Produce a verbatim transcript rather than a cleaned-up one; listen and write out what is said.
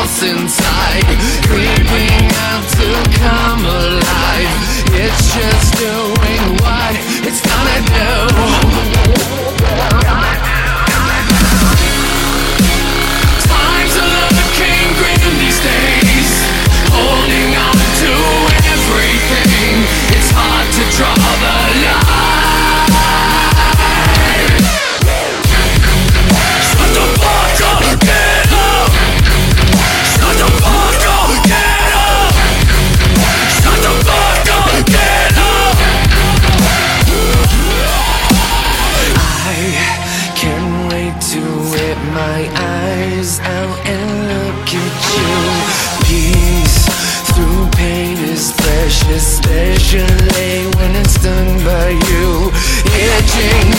lost inside, creeping out to come alive. It's just doing what it's gonna do. Times are looking grim these days, holding on to everything. It's hard to draw the line. Shut the fuck up, get up. Shut the fuck up, get up. Shut the fuck up, get up. I can't wait to whip my eyes out and look at you. Peace through pain is precious, especially when it's done by you. Itching